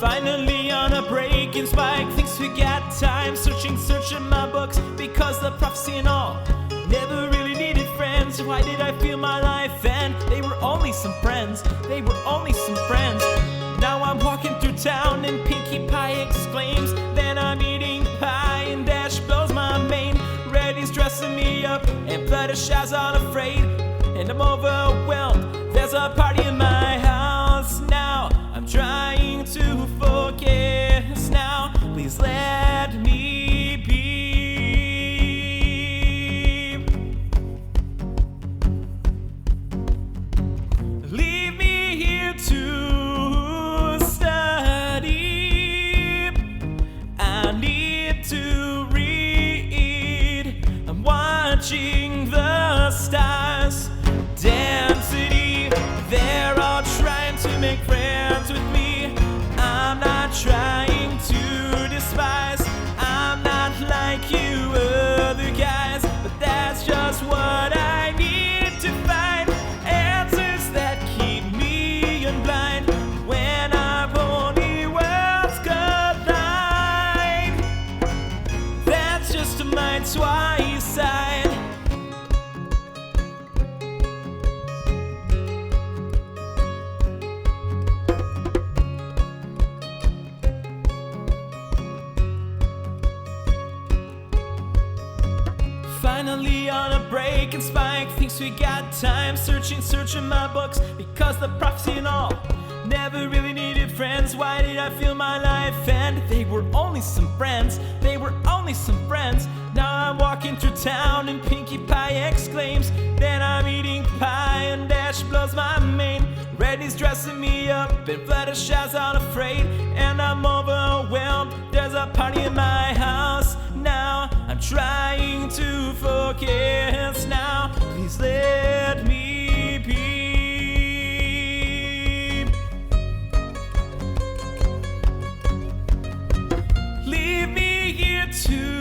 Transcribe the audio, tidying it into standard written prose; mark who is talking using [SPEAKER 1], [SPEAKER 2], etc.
[SPEAKER 1] Finally on a breaking spike, thinks we got time. Searching my books, because the prophecy and all. Never really needed friends, why did I feel my life end? They were only some friends, they were only some friends. Now I'm walking through town and Pinkie Pie exclaims. Then I'm eating pie and Dash blows my mane. Reddy's dressing me up and Fluttershy's unafraid. And I'm overwhelmed, there's a party in my house now. I'm trying to focus now, please let me be. Leave me here to study. I need to read. I'm watching the stars. Density, they're all trying to make friends with me. I'm not trying to despise. I'm not like you other guys, but that's just what I need to find. Answers that keep me unblind when our pony worlds collide. That's just a mind suicide. Finally on a break and spike, thinks we got time. Searching my books, because the prophecy and all. Never really needed friends, why did I feel my life end? They were only some friends, they were only some friends. Now I'm walking through town and Pinkie Pie exclaims. Then I'm eating pie and Dash blows my mane. Reddy's dressing me up and Fluttershy's unafraid. And I'm overwhelmed, there's a party in my house now. I'm trying to focus now, please let me be. Leave me here to